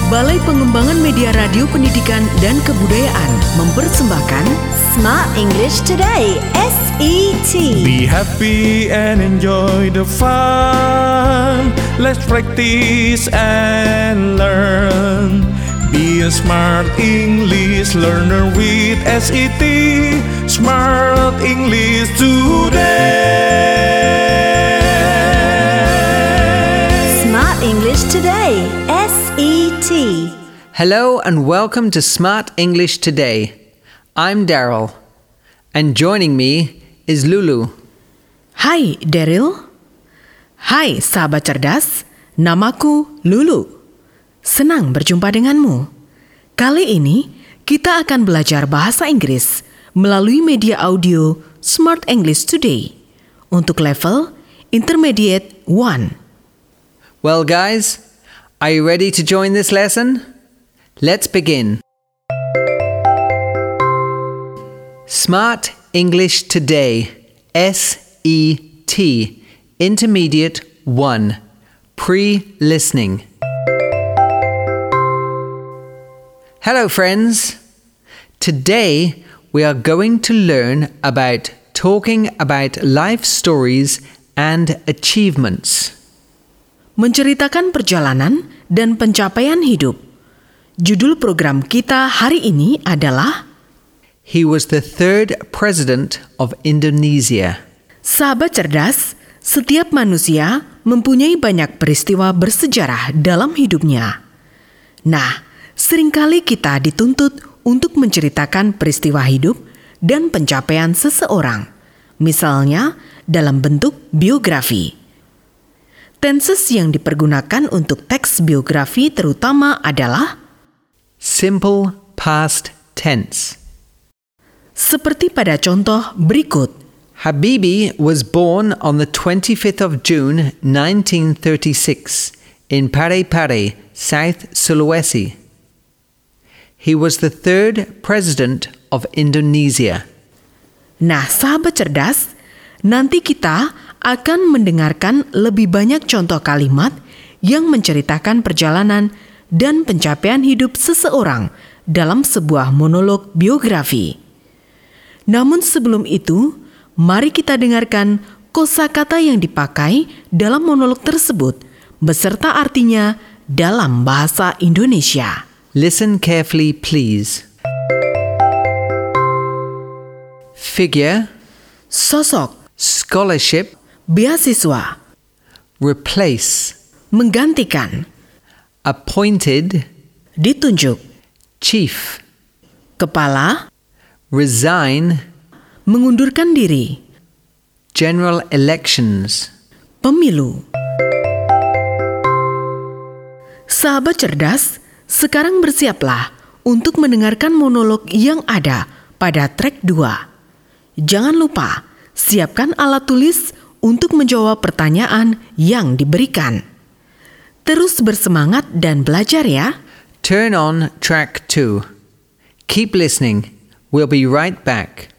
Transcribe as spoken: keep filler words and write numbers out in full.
Balai Pengembangan Media Radio Pendidikan dan Kebudayaan mempersembahkan Smart English Today, S E T. Be happy and enjoy the fun. Let's practice and learn. Be a smart English learner with S E T. Smart English Today. Smart English Today, S E T. Hello and welcome to Smart English Today. I'm Daryl, and joining me is Lulu. Hai Daryl. Hai sahabat cerdas, namaku Lulu. Senang berjumpa denganmu. Kali ini kita akan belajar bahasa Inggris melalui media audio Smart English Today untuk level Intermediate one. Well guys, are you ready to join this lesson? Let's begin. Smart English Today, S E T, Intermediate one, Pre-listening. Hello friends. Today we are going to learn about talking about life stories and achievements. Menceritakan perjalanan dan pencapaian hidup. Judul program kita hari ini adalah He was the third president of Indonesia. Sahabat cerdas, setiap manusia mempunyai banyak peristiwa bersejarah dalam hidupnya. Nah, seringkali kita dituntut untuk menceritakan peristiwa hidup dan pencapaian seseorang, misalnya dalam bentuk biografi. Tenses yang dipergunakan untuk teks biografi terutama adalah Simple past tense. seperti pada contoh berikut. Habibie was born on the twenty-fifth of June nineteen thirty-six in Parepare, South Sulawesi. He was the third president of Indonesia. Nah, sahabat cerdas, nanti kita akan mendengarkan lebih banyak contoh kalimat yang menceritakan perjalanan dan pencapaian hidup seseorang dalam sebuah monolog biografi. Namun sebelum itu, mari kita dengarkan kosakata yang dipakai dalam monolog tersebut beserta artinya dalam bahasa Indonesia. Listen carefully, please. Figure, Sosok, scholarship, beasiswa, replace, menggantikan, appointed, ditunjuk, chief, kepala, resign, mengundurkan diri, general elections. pemilu. Sahabat cerdas, sekarang bersiaplah untuk mendengarkan monolog yang ada pada track dua. Jangan lupa, siapkan alat tulis untuk menjawab pertanyaan yang diberikan. Terus bersemangat dan belajar ya. Turn on track two. Keep listening. We'll be right back.